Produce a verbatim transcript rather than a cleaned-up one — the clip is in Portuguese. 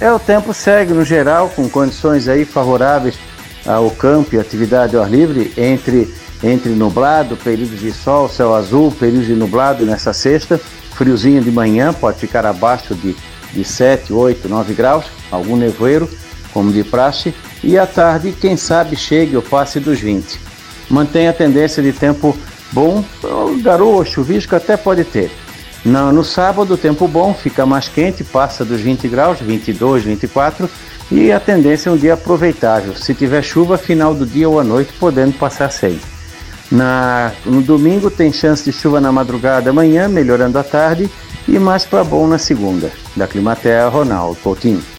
É, o tempo segue no geral com condições aí favoráveis ao campo e atividade ao ar livre, entre, entre nublado, períodos de sol, céu azul, períodos de nublado nessa sexta, friozinho de manhã, pode ficar abaixo de, de sete, oito, nove graus, algum nevoeiro, como de praxe, e à tarde, quem sabe, chegue ou passe dos vinte. Mantém a tendência de tempo bom, garoa, chuvisco até pode ter. No, no sábado, tempo bom, fica mais quente, passa dos vinte graus, vinte e dois, vinte e quatro, e a tendência é um dia aproveitável. Se tiver chuva, final do dia ou à noite, podendo passar sem. Na, no domingo tem chance de chuva na madrugada amanhã, melhorando à tarde, e mais para bom na segunda. Da Climatea, Ronaldo Coutinho.